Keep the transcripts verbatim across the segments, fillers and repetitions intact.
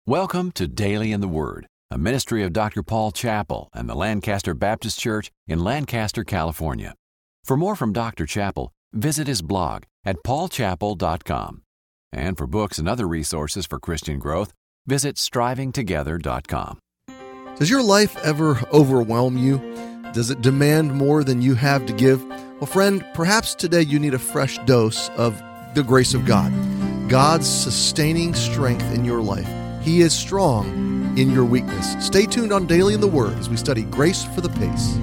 Welcome to Daily in the Word, a ministry of Doctor Paul Chappell and the Lancaster Baptist Church in Lancaster, California. For more from Doctor Chappell, visit his blog at paul chappell dot com. And for books and other resources for Christian growth, visit striving together dot com. Does your life ever overwhelm you? Does it demand more than you have to give? Well, friend, perhaps today you need a fresh dose of the grace of God, God's sustaining strength in your life. He is strong in your weakness. Stay tuned on Daily in the Word as we study Grace for the Pace.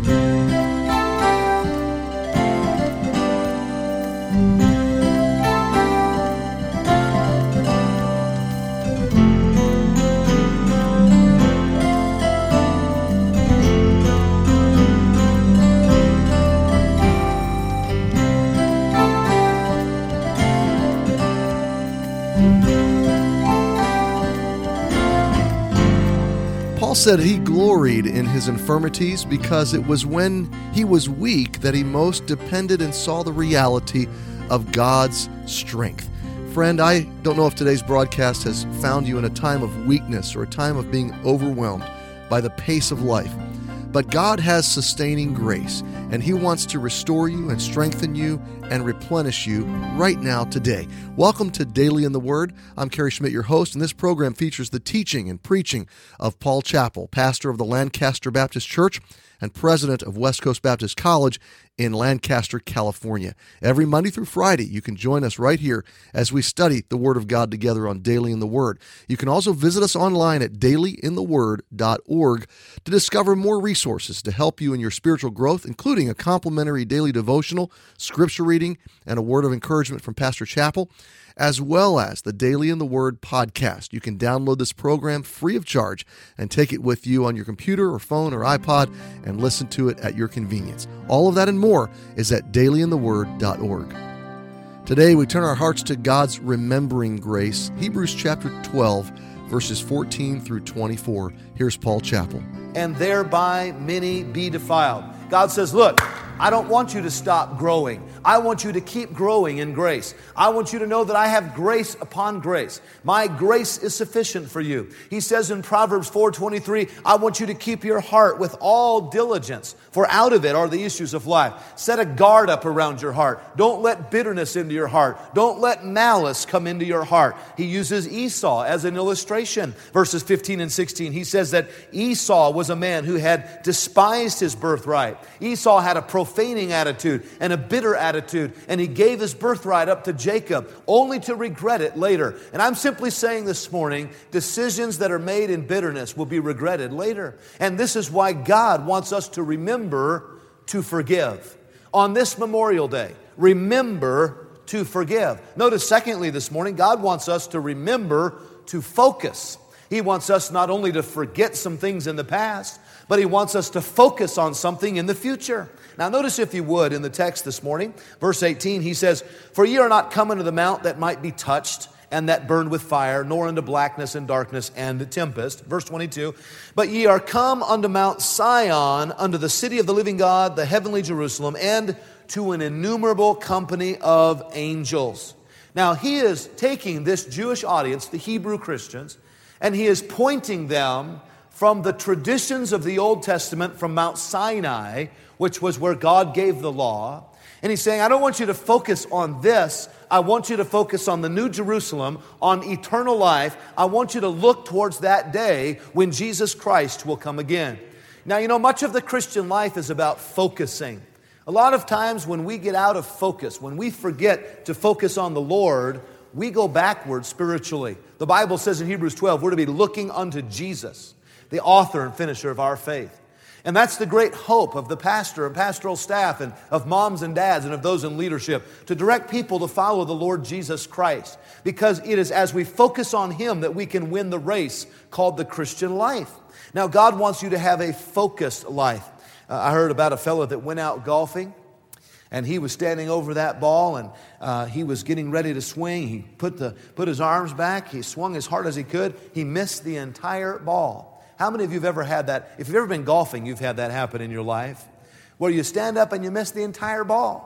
Paul said he gloried in his infirmities because it was when he was weak that he most depended and saw the reality of God's strength. Friend, I don't know if today's broadcast has found you in a time of weakness or a time of being overwhelmed by the pace of life, but God has sustaining grace, and He wants to restore you and strengthen you and replenish you right now today. Welcome to Daily in the Word. I'm Kerry Schmidt, your host, and this program features the teaching and preaching of Paul Chappell, pastor of the Lancaster Baptist Church and president of West Coast Baptist College in Lancaster, California. Every Monday through Friday, you can join us right here as we study the Word of God together on Daily in the Word. You can also visit us online at daily in the word dot org to discover more resources to help you in your spiritual growth, including a complimentary daily devotional, scripture reading, and a word of encouragement from Pastor Chappell, as well as the Daily in the Word podcast. You can download this program free of charge and take it with you on your computer or phone or iPod and listen to it at your convenience. All of that and more is at daily in the word dot org. Today we turn our hearts to God's remembering grace. Hebrews chapter twelve, verses fourteen through twenty-four. Here's Paul Chappell. And thereby many be defiled. God says, look, I don't want you to stop growing. I want you to keep growing in grace. I want you to know that I have grace upon grace. My grace is sufficient for you. He says in Proverbs four twenty-three, I want you to keep your heart with all diligence, for out of it are the issues of life. Set a guard up around your heart. Don't let bitterness into your heart. Don't let malice come into your heart. He uses Esau as an illustration. Verses fifteen and sixteen, he says that Esau was a man who had despised his birthright. Esau had a profaning attitude and a bitter attitude, and he gave his birthright up to Jacob, only to regret it later. And I'm simply saying this morning, decisions that are made in bitterness will be regretted later. And this is why God wants us to remember to forgive. On this Memorial Day, remember to forgive. Notice, secondly, this morning, God wants us to remember to focus. He wants us not only to forget some things in the past, but He wants us to focus on something in the future. Now notice, if you would, in the text this morning, verse eighteen, he says, For ye are not come unto the mount that might be touched, and that burned with fire, nor unto blackness and darkness and tempest. Verse twenty-two, But ye are come unto Mount Sion, unto the city of the living God, the heavenly Jerusalem, and to an innumerable company of angels. Now he is taking this Jewish audience, the Hebrew Christians, and he is pointing them from the traditions of the Old Testament, from Mount Sinai, which was where God gave the law. And he's saying, I don't want you to focus on this. I want you to focus on the New Jerusalem, on eternal life. I want you to look towards that day when Jesus Christ will come again. Now, you know, much of the Christian life is about focusing. A lot of times when we get out of focus, when we forget to focus on the Lord, we go backward spiritually. The Bible says in Hebrews twelve, we're to be looking unto Jesus, the author and finisher of our faith. And that's the great hope of the pastor and pastoral staff and of moms and dads and of those in leadership, to direct people to follow the Lord Jesus Christ. Because it is as we focus on Him that we can win the race called the Christian life. Now, God wants you to have a focused life. Uh, I heard about a fellow that went out golfing, and he was standing over that ball, and uh, he was getting ready to swing. He put the put his arms back. He swung as hard as he could. He missed the entire ball. How many of you have ever had that? If you've ever been golfing, you've had that happen in your life, where you stand up and you miss the entire ball.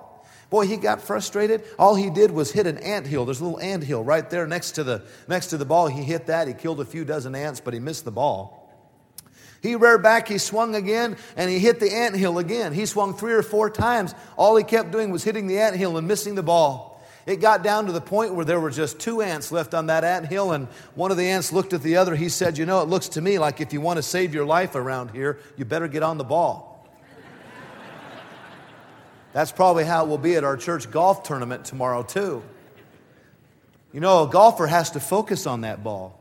Boy, he got frustrated. All he did was hit an anthill. There's a little anthill right there next to the next to the ball. He hit that. He killed a few dozen ants, but he missed the ball. He reared back, he swung again, and he hit the anthill again. He swung three or four times. All he kept doing was hitting the anthill and missing the ball. It got down to the point where there were just two ants left on that anthill, and one of the ants looked at the other. He said, you know, it looks to me like if you want to save your life around here, you better get on the ball. That's probably how it will be at our church golf tournament tomorrow, too. You know, a golfer has to focus on that ball.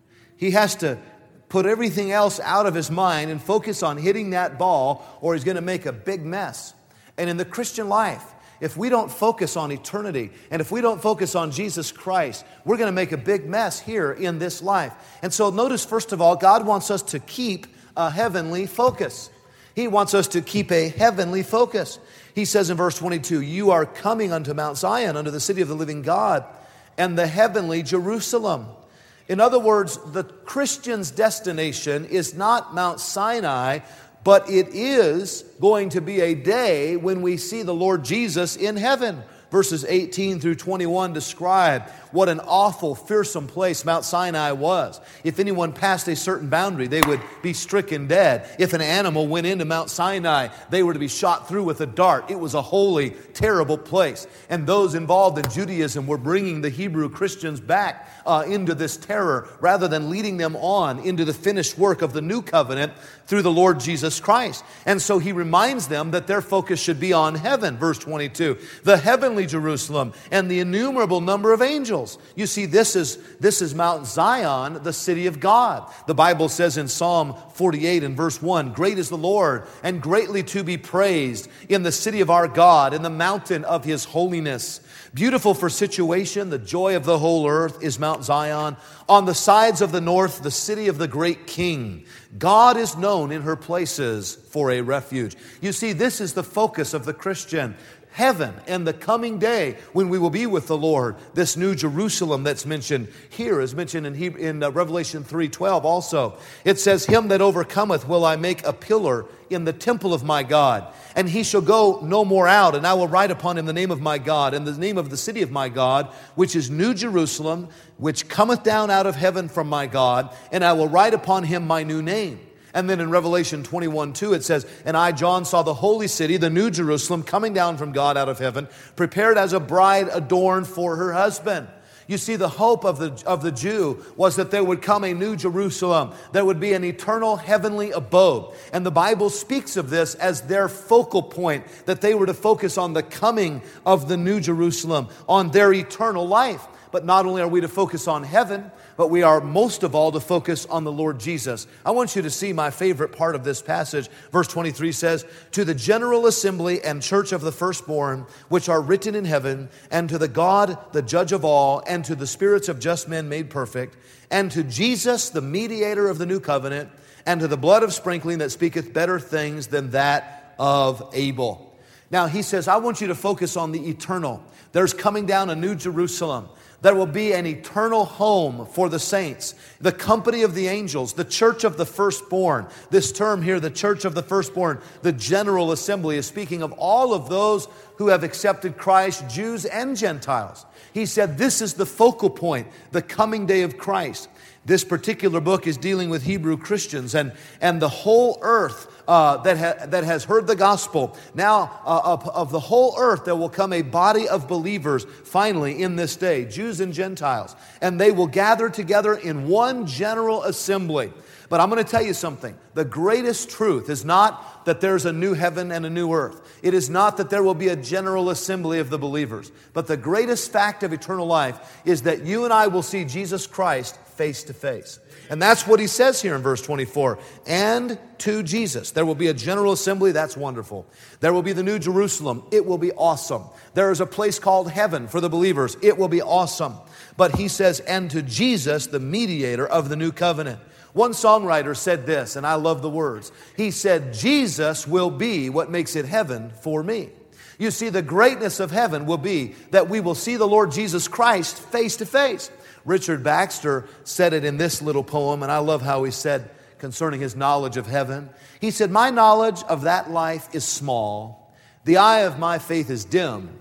He has to put everything else out of his mind and focus on hitting that ball, or he's going to make a big mess. And in the Christian life, if we don't focus on eternity, and if we don't focus on Jesus Christ, we're going to make a big mess here in this life. And so notice, first of all, God wants us to keep a heavenly focus. He wants us to keep a heavenly focus. He says in verse twenty-two, you are coming unto Mount Zion, unto the city of the living God, and the heavenly Jerusalem. In other words, the Christian's destination is not Mount Sinai, but it is going to be a day when we see the Lord Jesus in heaven. Verses eighteen through twenty-one describe what an awful, fearsome place Mount Sinai was. If anyone passed a certain boundary, they would be stricken dead. If an animal went into Mount Sinai, they were to be shot through with a dart. It was a holy, terrible place. And those involved in Judaism were bringing the Hebrew Christians back uh, into this terror rather than leading them on into the finished work of the new covenant through the Lord Jesus Christ. And so he reminds them that their focus should be on heaven. Verse twenty-two, the heavenly Jerusalem and the innumerable number of angels. You see, this is, this is Mount Zion, the city of God. The Bible says in Psalm forty-eight and verse one, great is the Lord and greatly to be praised in the city of our God, in the mountain of his holiness. Beautiful for situation, the joy of the whole earth is Mount Zion. On the sides of the north, the city of the great King. God is known in her places for a refuge. You see, this is the focus of the Christian. Heaven and the coming day when we will be with the Lord. This new Jerusalem that's mentioned here is mentioned in, Hebrew, in uh, Revelation three twelve also. It says, him that overcometh will I make a pillar in the temple of my God, and he shall go no more out, and I will write upon him the name of my God, and the name of the city of my God, which is New Jerusalem, which cometh down out of heaven from my God, and I will write upon him my new name. And then in Revelation twenty-one two it says, and I, John, saw the holy city, the new Jerusalem, coming down from God out of heaven, prepared as a bride adorned for her husband. You see, the hope of the, of the Jew was that there would come a new Jerusalem. There would be an eternal heavenly abode. And the Bible speaks of this as their focal point, that they were to focus on the coming of the new Jerusalem, on their eternal life. But not only are we to focus on heaven, but we are most of all to focus on the Lord Jesus. I want you to see my favorite part of this passage. Verse twenty-three says, to the general assembly and church of the firstborn, which are written in heaven, and to the God, the judge of all, and to the spirits of just men made perfect, and to Jesus, the mediator of the new covenant, and to the blood of sprinkling that speaketh better things than that of Abel. Now he says, I want you to focus on the eternal. There's coming down a new Jerusalem. There will be an eternal home for the saints, the company of the angels, the church of the firstborn. This term here, the church of the firstborn, the general assembly, is speaking of all of those who have accepted Christ, Jews and Gentiles. He said this is the focal point, the coming day of Christ. This particular book is dealing with Hebrew Christians and, and the whole earth uh, that, ha- that has heard the gospel. Now, uh, of, of the whole earth, there will come a body of believers finally in this day, Jews and Gentiles, and they will gather together in one general assembly. But I'm going to tell you something. The greatest truth is not that there's a new heaven and a new earth. It is not that there will be a general assembly of the believers. But the greatest fact of eternal life is that you and I will see Jesus Christ face to face. And that's what he says here in verse twenty-four. And to Jesus. There will be a general assembly. That's wonderful. There will be the new Jerusalem. It will be awesome. There is a place called heaven for the believers. It will be awesome. But he says, and to Jesus, the mediator of the new covenant. One songwriter said this, and I love the words. He said, Jesus will be what makes it heaven for me. You see, the greatness of heaven will be that we will see the Lord Jesus Christ face to face. Richard Baxter said it in this little poem, and I love how he said concerning his knowledge of heaven. He said, my knowledge of that life is small. The eye of my faith is dim.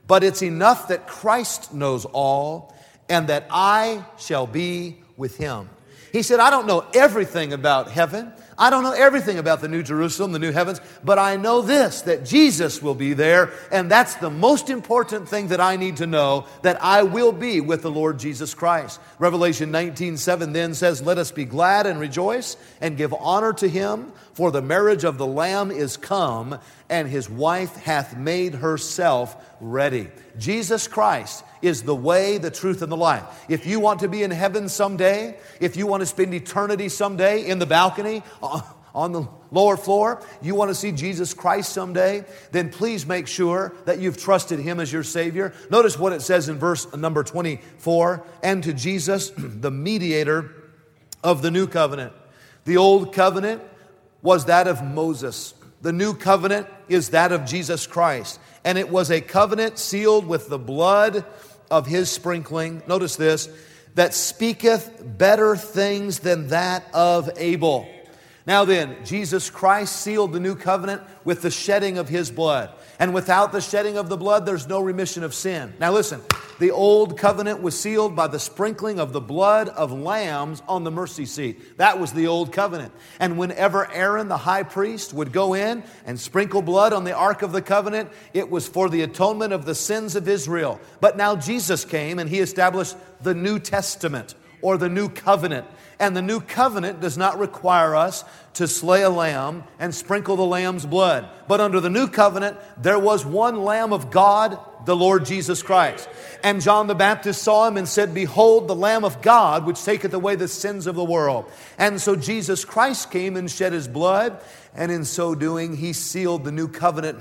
but it's enough that Christ knows all and that I shall be with him. He said, I don't know everything about heaven. I don't know everything about the New Jerusalem, the new heavens, but I know this, that Jesus will be there, and that's the most important thing that I need to know, that I will be with the Lord Jesus Christ. Revelation nineteen seven then says, let us be glad and rejoice and give honor to him, for the marriage of the Lamb is come, and his wife hath made herself ready. Jesus Christ is the way, the truth, and the life. If you want to be in heaven someday, if you want to spend eternity someday in the balcony, on the lower floor, you want to see Jesus Christ someday, then please make sure that you've trusted him as your Savior. Notice what it says in verse number twenty-four, and to Jesus, the mediator of the new covenant. The old covenant was that of Moses. The new covenant is that of Jesus Christ. And it was a covenant sealed with the blood of his sprinkling. Notice this, that speaketh better things than that of Abel. Now then, Jesus Christ sealed the new covenant with the shedding of his blood. And without the shedding of the blood, there's no remission of sin. Now listen, the old covenant was sealed by the sprinkling of the blood of lambs on the mercy seat. That was the old covenant. And whenever Aaron, the high priest, would go in and sprinkle blood on the Ark of the Covenant, it was for the atonement of the sins of Israel. But now Jesus came and he established the New Testament, or the new covenant. And the new covenant does not require us to slay a lamb and sprinkle the lamb's blood. But under the new covenant, there was one Lamb of God, the Lord Jesus Christ. And John the Baptist saw him and said, behold, the Lamb of God, which taketh away the sins of the world. And so Jesus Christ came and shed his blood, and in so doing, he sealed the new covenant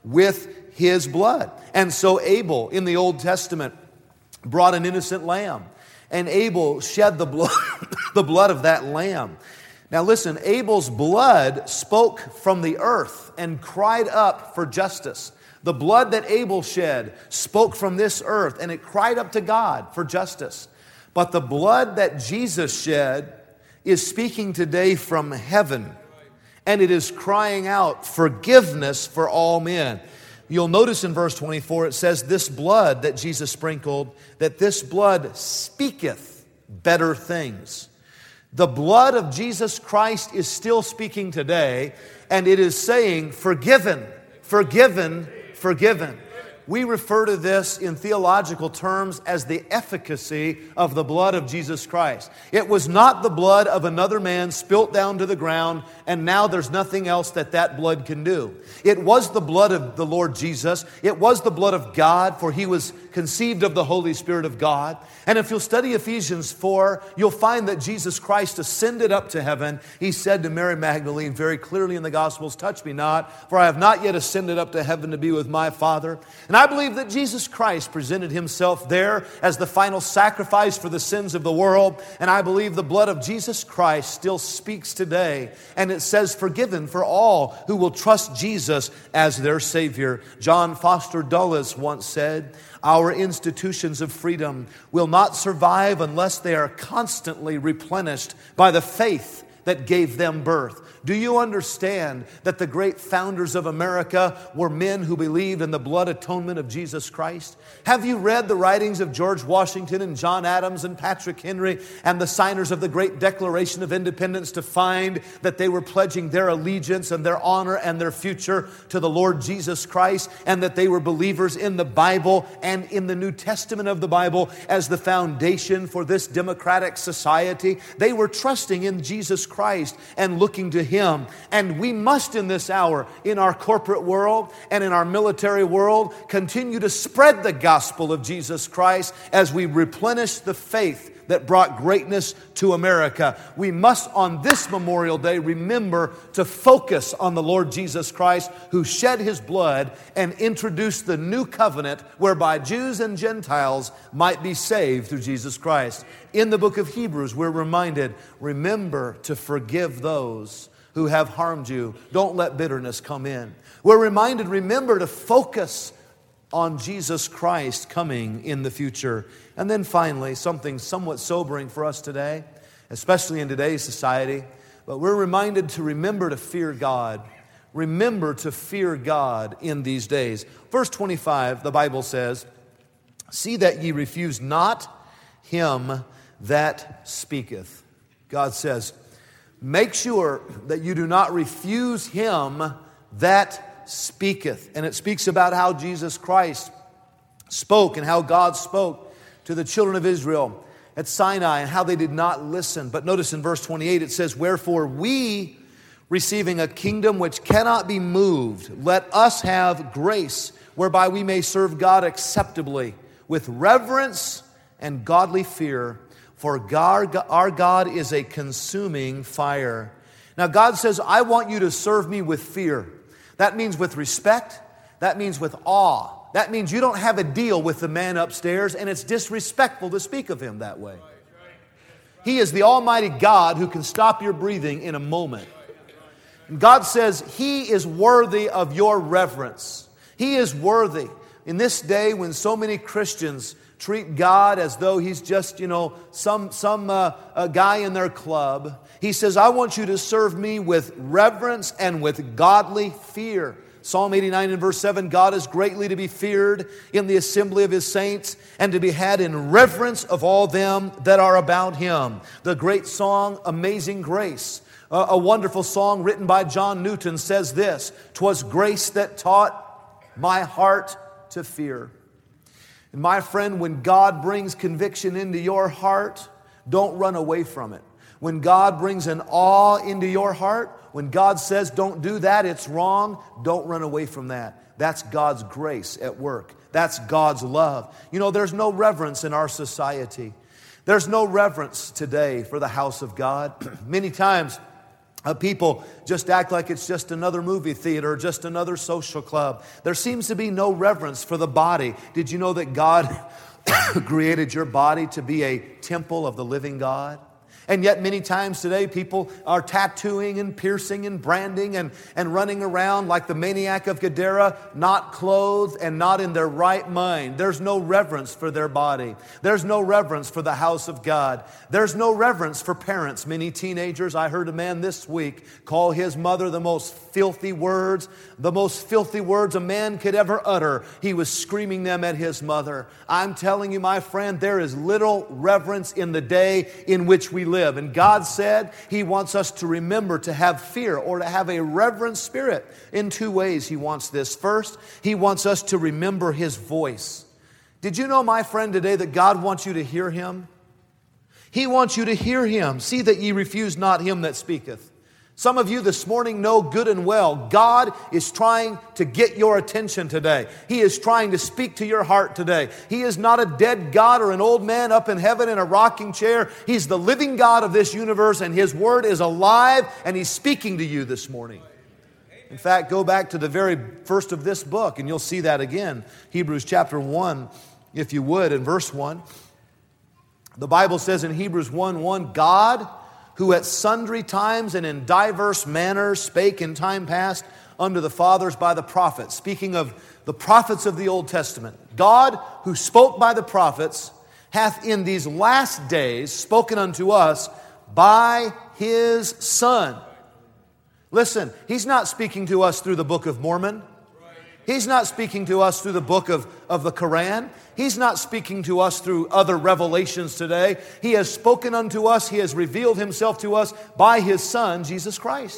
with his blood. And so Abel, in the Old Testament, brought an innocent lamb. And Abel shed the blood, the blood of that lamb. Now listen, Abel's blood spoke from the earth and cried up for justice. The blood that Abel shed spoke from this earth and it cried up to God for justice. But the blood that Jesus shed is speaking today from heaven. And it is crying out forgiveness for all men. You'll notice in verse twenty-four, it says, this blood that Jesus sprinkled, that this blood speaketh better things. The blood of Jesus Christ is still speaking today, and it is saying, forgiven, forgiven, forgiven. We refer to this in theological terms as the efficacy of the blood of Jesus Christ. It was not the blood of another man spilt down to the ground, and now there's nothing else that that blood can do. It was the blood of the Lord Jesus. It was the blood of God, for he was conceived of the Holy Spirit of God. And if you'll study Ephesians four, you'll find that Jesus Christ ascended up to heaven. He said to Mary Magdalene very clearly in the Gospels, touch me not, for I have not yet ascended up to heaven to be with my Father. And I believe that Jesus Christ presented himself there as the final sacrifice for the sins of the world. And I believe the blood of Jesus Christ still speaks today. And it says forgiven for all who will trust Jesus as their Savior. John Foster Dulles once said, our institutions of freedom will not survive unless they are constantly replenished by the faith that gave them birth. Do you understand that the great founders of America were men who believed in the blood atonement of Jesus Christ? Have you read the writings of George Washington and John Adams and Patrick Henry and the signers of the great Declaration of Independence to find that they were pledging their allegiance and their honor and their future to the Lord Jesus Christ, and that they were believers in the Bible and in the New Testament of the Bible as the foundation for this democratic society? They were trusting in Jesus Christ and looking to Him. Him. And we must in this hour, in our corporate world and in our military world, continue to spread the gospel of Jesus Christ as we replenish the faith that brought greatness to America. We must on this Memorial Day remember to focus on the Lord Jesus Christ, who shed his blood and introduced the new covenant whereby Jews and Gentiles might be saved through Jesus Christ. In the book of Hebrews, we're reminded, remember to forgive those who have harmed you. Don't let bitterness come in. We're reminded, remember to focus on Jesus Christ coming in the future. And then finally, something somewhat sobering for us today, especially in today's society, but we're reminded to remember to fear God. remember to fear God in these days. Verse twenty-five, the Bible says, see that ye refuse not him that speaketh. God says, make sure that you do not refuse him that speaketh. And it speaks about how Jesus Christ spoke and how God spoke to the children of Israel at Sinai and how they did not listen. But notice in verse twenty-eight it says, wherefore we, receiving a kingdom which cannot be moved, let us have grace whereby we may serve God acceptably with reverence and godly fear. For God, our God is a consuming fire. Now God says, I want you to serve me with fear. That means with respect. That means with awe. That means you don't have a deal with the man upstairs, and it's disrespectful to speak of him that way. He is the Almighty God who can stop your breathing in a moment. And God says He is worthy of your reverence. He is worthy. In this day when so many Christians treat God as though He's just, you know, some, some uh, a guy in their club, He says, I want you to serve me with reverence and with godly fear. Psalm eighty-nine and verse seven, God is greatly to be feared in the assembly of His saints and to be had in reverence of all them that are about Him. The great song, Amazing Grace, uh, a wonderful song written by John Newton, says this, 'twas grace that taught my heart to fear. And my friend, when God brings conviction into your heart, don't run away from it. When God brings an awe into your heart, when God says don't do that, it's wrong, don't run away from that. That's God's grace at work. That's God's love. You know, there's no reverence in our society. There's no reverence today for the house of God. Many times, Uh, people just act like it's just another movie theater, just another social club. There seems to be no reverence for the body. Did you know that God created your body to be a temple of the living God? And yet many times today people are tattooing and piercing and branding and, and running around like the maniac of Gadara, not clothed and not in their right mind. There's no reverence for their body. There's no reverence for the house of God. There's no reverence for parents. Many teenagers, I heard a man this week call his mother the most filthy words, the most filthy words a man could ever utter. He was screaming them at his mother. I'm telling you, my friend, there is little reverence in the day in which we live. Live. And God said He wants us to remember to have fear or to have a reverent spirit. In two ways He wants this. First, He wants us to remember His voice. Did you know, my friend, today that God wants you to hear Him? He wants you to hear Him. See that ye refuse not Him that speaketh. Some of you this morning know good and well God is trying to get your attention today. He is trying to speak to your heart today. He is not a dead God or an old man up in heaven in a rocking chair. He's the living God of this universe, and His Word is alive, and He's speaking to you this morning. In fact, go back to the very first of this book, and you'll see that again. Hebrews chapter one, if you would, in verse one. The Bible says in Hebrews one one, God, who at sundry times and in diverse manners spake in time past unto the fathers by the prophets. Speaking of the prophets of the Old Testament. God, who spoke by the prophets, hath in these last days spoken unto us by His Son. Listen, He's not speaking to us through the Book of Mormon. He's not speaking to us through the book of, of the Quran. He's not speaking to us through other revelations today. He has spoken unto us. He has revealed Himself to us by His Son, Jesus Christ.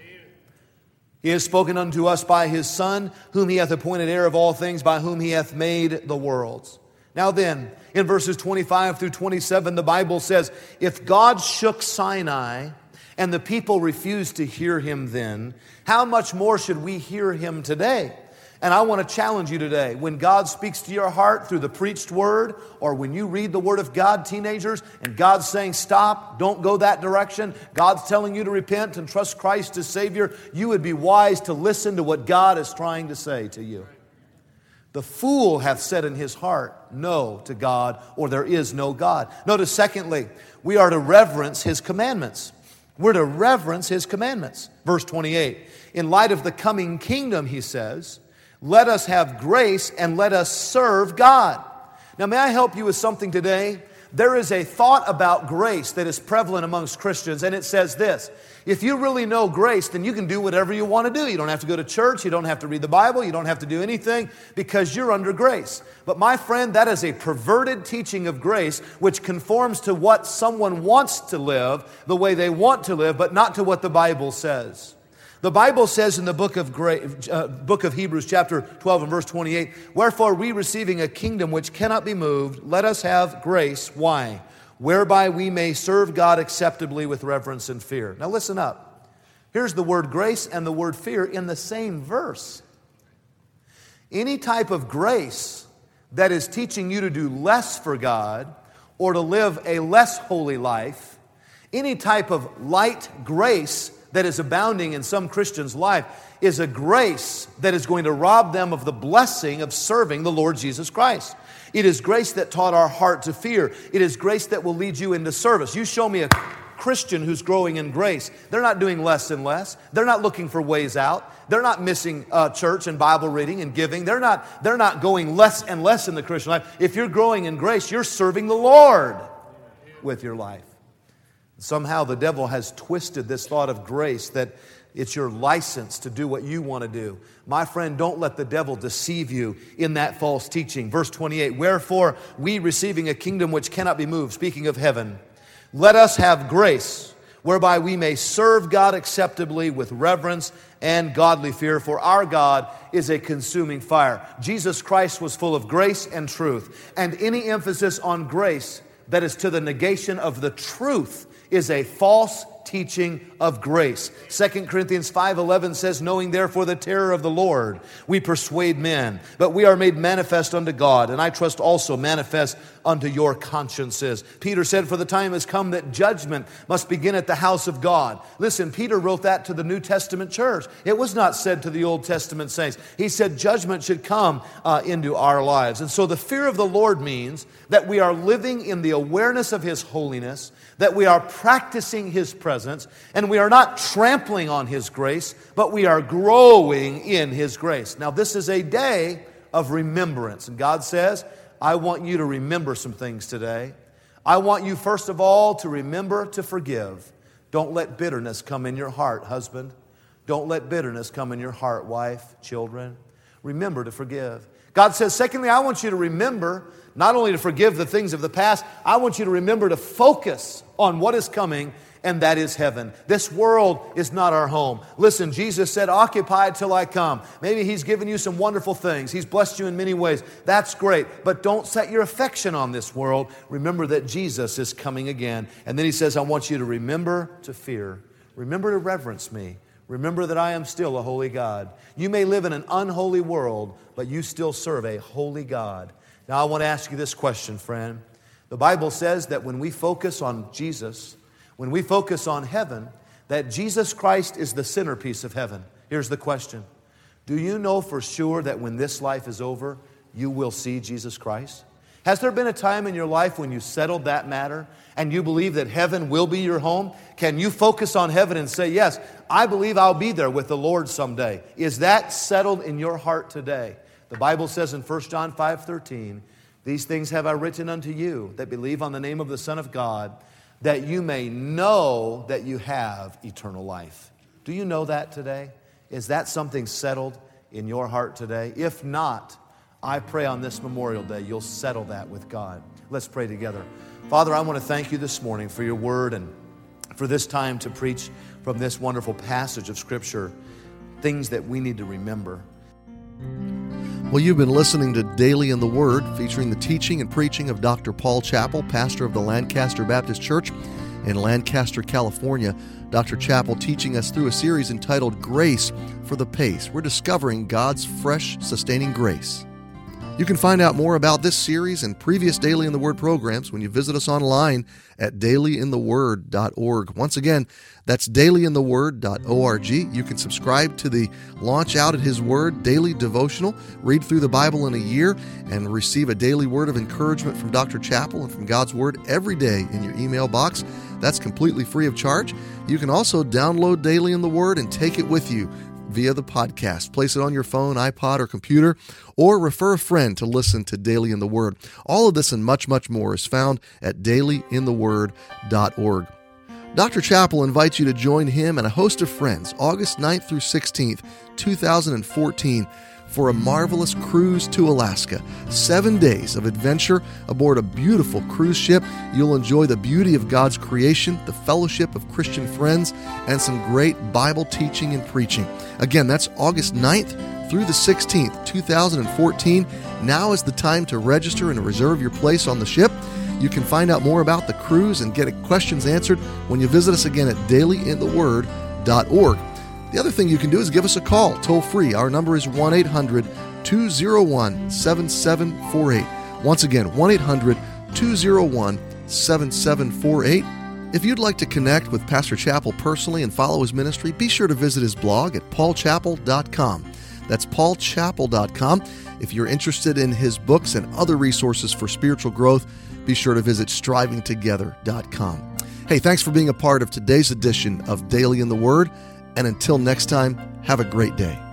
He has spoken unto us by His Son, whom He hath appointed heir of all things, by whom He hath made the worlds. Now then, in verses twenty-five through twenty-seven, the Bible says, if God shook Sinai and the people refused to hear Him then, how much more should we hear Him today? And I want to challenge you today, when God speaks to your heart through the preached word, or when you read the Word of God, teenagers, and God's saying, stop, don't go that direction, God's telling you to repent and trust Christ as Savior, you would be wise to listen to what God is trying to say to you. The fool hath said in his heart, no to God, or there is no God. Notice, secondly, we are to reverence His commandments. We're to reverence His commandments. Verse twenty-eight, in light of the coming kingdom, He says, let us have grace and let us serve God. Now, may I help you with something today? There is a thought about grace that is prevalent amongst Christians, and it says this: if you really know grace, then you can do whatever you want to do. You don't have to go to church, you don't have to read the Bible, you don't have to do anything because you're under grace. But my friend, that is a perverted teaching of grace which conforms to what someone wants to live, the way they want to live, but not to what the Bible says. The Bible says in the book of, Gra- uh, book of Hebrews, chapter twelve and verse twenty-eight, "Wherefore we, receiving a kingdom which cannot be moved, let us have grace." Why? "Whereby we may serve God acceptably with reverence and fear." Now listen up. Here's the word grace and the word fear in the same verse. Any type of grace that is teaching you to do less for God or to live a less holy life, any type of light grace that is abounding in some Christian's life is a grace that is going to rob them of the blessing of serving the Lord Jesus Christ. It is grace that taught our heart to fear. It is grace that will lead you into service. You show me a Christian who's growing in grace. They're not doing less and less. They're not looking for ways out. They're not missing uh, church and Bible reading and giving. They're not, they're not going less and less in the Christian life. If you're growing in grace, you're serving the Lord with your life. Somehow the devil has twisted this thought of grace that it's your license to do what you want to do. My friend, don't let the devil deceive you in that false teaching. Verse twenty-eight, "Wherefore we, receiving a kingdom which cannot be moved," speaking of heaven, "let us have grace, whereby we may serve God acceptably with reverence and godly fear. For our God is a consuming fire." Jesus Christ was full of grace and truth. And any emphasis on grace that is to the negation of the truth is a false teaching of grace. Second Corinthians five eleven says, "Knowing therefore the terror of the Lord, we persuade men, but we are made manifest unto God, and I trust also manifest unto your consciences." Peter said, "For the time has come that judgment must begin at the house of God." Listen, Peter wrote that to the New Testament church. It was not said to the Old Testament saints. He said judgment should come uh, into our lives. And so the fear of the Lord means that we are living in the awareness of His holiness, that we are practicing His presence, and we are not trampling on His grace, but we are growing in His grace. Now, this is a day of remembrance, and God says, I want you to remember some things today. I want you, first of all, to remember to forgive. Don't let bitterness come in your heart, husband. Don't let bitterness come in your heart, wife, children. Remember to forgive. God says, secondly, I want you to remember not only to forgive the things of the past, I want you to remember to focus on what is coming, and that is heaven. This world is not our home. Listen, Jesus said, "Occupy till I come." Maybe He's given you some wonderful things. He's blessed you in many ways. That's great. But don't set your affection on this world. Remember that Jesus is coming again. And then He says, I want you to remember to fear. Remember to reverence me. Remember that I am still a holy God. You may live in an unholy world, but you still serve a holy God. Now, I want to ask you this question, friend. The Bible says that when we focus on Jesus, when we focus on heaven, that Jesus Christ is the centerpiece of heaven. Here's the question. Do you know for sure that when this life is over, you will see Jesus Christ? Has there been a time in your life when you settled that matter and you believe that heaven will be your home? Can you focus on heaven and say, yes, I believe I'll be there with the Lord someday? Is that settled in your heart today? The Bible says in First John five thirteen, "These things have I written unto you that believe on the name of the Son of God, that you may know that you have eternal life." Do you know that today? Is that something settled in your heart today? If not, I pray on this Memorial Day you'll settle that with God. Let's pray together. Father, I want to thank you this morning for your word and for this time to preach from this wonderful passage of Scripture, things that we need to remember. Well, you've been listening to Daily in the Word, featuring the teaching and preaching of Doctor Paul Chappell, pastor of the Lancaster Baptist Church in Lancaster, California. Doctor Chappell teaching us through a series entitled Grace for the Pace. We're discovering God's fresh, sustaining grace. You can find out more about this series and previous Daily in the Word programs when you visit us online at daily in the word dot org. Once again, that's daily in the word dot org. You can subscribe to the Launch Out at His Word daily devotional, read through the Bible in a year, and receive a daily word of encouragement from Doctor Chappell and from God's Word every day in your email box. That's completely free of charge. You can also download Daily in the Word and take it with you via the podcast. Place it on your phone, iPod, or computer, or refer a friend to listen to Daily in the Word. All of this and much, much more is found at daily in the word dot org. Doctor Chappell invites you to join him and a host of friends August ninth through sixteenth, two thousand fourteen, for a marvelous cruise to Alaska. Seven days of adventure aboard a beautiful cruise ship. You'll enjoy the beauty of God's creation, the fellowship of Christian friends, and some great Bible teaching and preaching. Again, that's August ninth through the sixteenth, two thousand fourteen. Now is the time to register and reserve your place on the ship. You can find out more about the cruise and get questions answered when you visit us again at daily in the word dot org. The other thing you can do is give us a call, toll free. Our number is one eight hundred two oh one seven seven four eight. Once again, one eight hundred two oh one seven seven four eight. If you'd like to connect with Pastor Chappell personally and follow his ministry, be sure to visit his blog at paul chappell dot com. That's paul chappell dot com. If you're interested in his books and other resources for spiritual growth, be sure to visit striving together dot com. Hey, thanks for being a part of today's edition of Daily in the Word. And until next time, have a great day.